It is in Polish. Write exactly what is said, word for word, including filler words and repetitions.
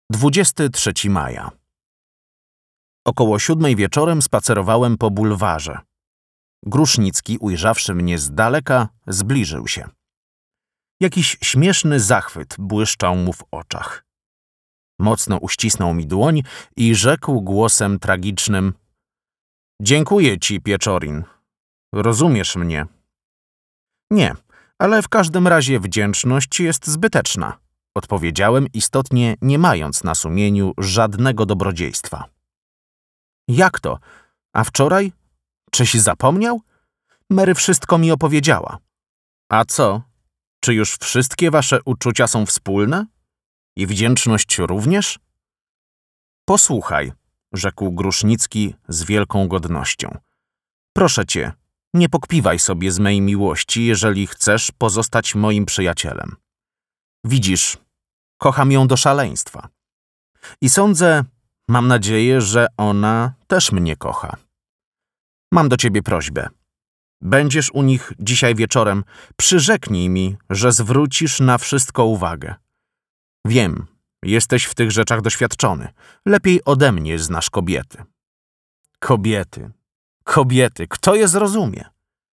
dwudziestego trzeciego maja. Około siódmej wieczorem spacerowałem po bulwarze. Grusznicki, ujrzawszy mnie z daleka, zbliżył się. Jakiś śmieszny zachwyt błyszczał mu w oczach. Mocno uścisnął mi dłoń i rzekł głosem tragicznym: „Dziękuję ci, Pieczorin. Rozumiesz mnie?” „Nie, ale w każdym razie wdzięczność jest zbyteczna”, odpowiedziałem, istotnie nie mając na sumieniu żadnego dobrodziejstwa. „Jak to? A wczoraj? Czyś zapomniał? Mary wszystko mi opowiedziała.” „A co? Czy już wszystkie wasze uczucia są wspólne? I wdzięczność również?” „Posłuchaj”, rzekł Grusznicki z wielką godnością. „Proszę cię, nie pokpiwaj sobie z mej miłości, jeżeli chcesz pozostać moim przyjacielem. Widzisz, kocham ją do szaleństwa. I sądzę, mam nadzieję, że ona też mnie kocha. Mam do ciebie prośbę. Będziesz u nich dzisiaj wieczorem, przyrzeknij mi, że zwrócisz na wszystko uwagę. Wiem, jesteś w tych rzeczach doświadczony. Lepiej ode mnie znasz kobiety.” Kobiety, kobiety, kto je zrozumie?